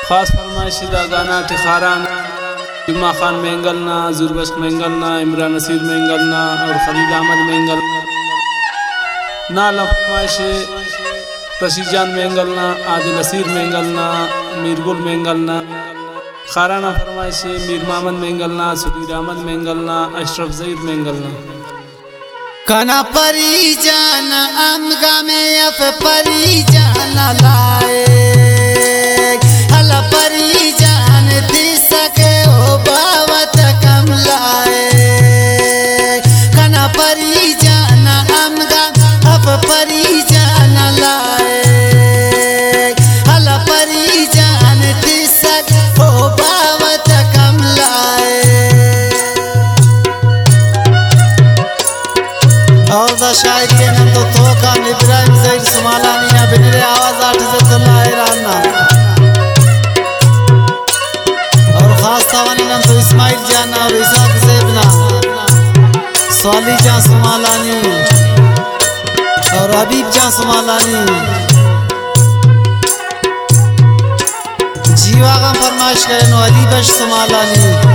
खास फरमाइशी दा गाना ठिखारान जुम्मा खान मेंगलना, जुरबख्श मेंगलना, इमरान नसीर मेंगलना और खलील अहमद मेंगल नाला फरमाइशी रशीद जान मेंगलना, आदिल नसीर मेंगलना, मीरगुल मेंगलना खाराना फरमाइशी मीर मोहम्मद मेंगलना, सुबीर अहमद मेंगलना, अशरफ ज़हीर मेंगलना कना परी जाना अमगा में अफ परी जाना लाए हला परी जान दिसके ओ बावत कम लाए कना परी जाना अमगा अफ परी जाना लाए हला परी जान दिसके ओ बावत कम लाए और दा शायर के नाम तो कान इब्राहिम ज़हीर सुमालानी या बिनरे आवाज आठज़तुल्लाह राना और खास तवानी नाम तो इस्माइल जान और इसाक ज़ेबना स्वाली जान सुमालानी और हबीब जान सुमालानी जीवा का फरमाइश करें अली बश सुमालानी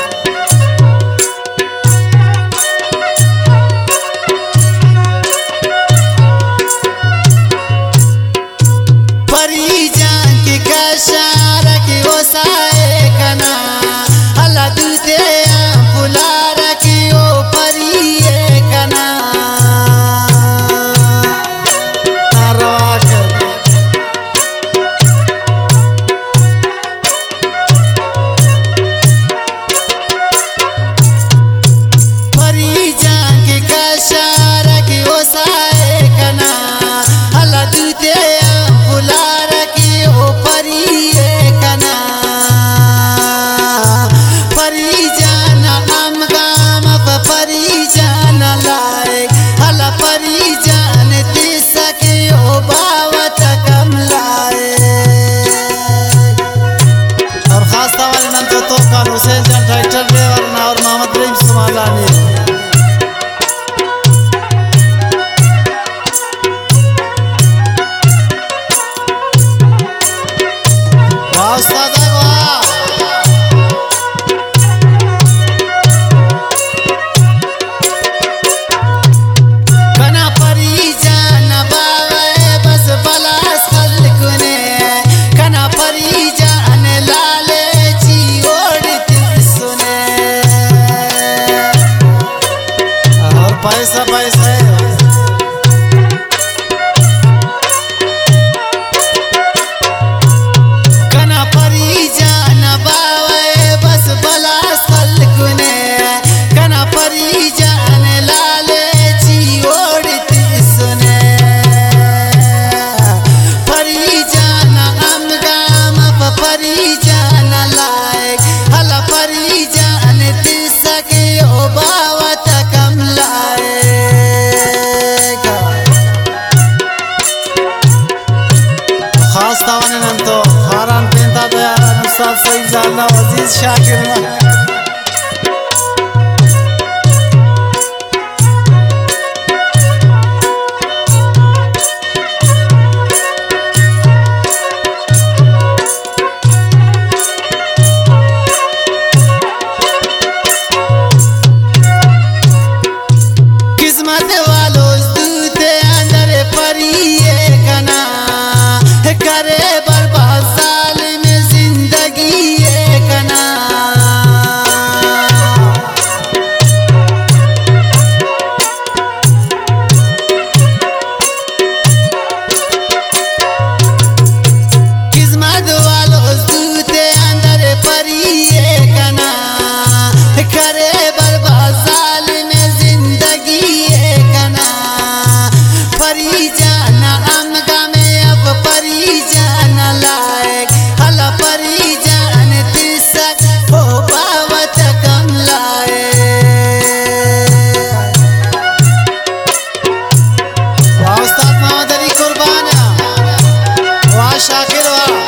हुसैन जान ट्रैक्टर ड्राइवर ना और मोहम्मद रहीम सुमालानी वाह उस्ताद वाह कना परी जाना बावे बस बला सलकुने कना परी जाने लाले पैसा पैसा कना परी जाना बावे बस बला सलकुने कना परी जाने लाले ची ओढ़ती सुने परी जाना अमगाम परी जाना लायक हला परी जाने दिसके ओ बावत कम लाए खास तवाने नंतो हारान पेंता दयारा मुस्ताद सईद ज़ालना अजीज शाकिर किस्मत वालों दूते अंदर परी कना करे बर्बाद साल में जिंदगी कना किस्मत वालों दूते अंदर परी कना करे बर्बाद साल में जिंदगी कना परी जाना अमगा में अब परी जाना लायक हला परी जान दिसक हो बावत कम लाए वाह उस्ताद मोहम्मद अली कुर्बान वाह शाकिर वाह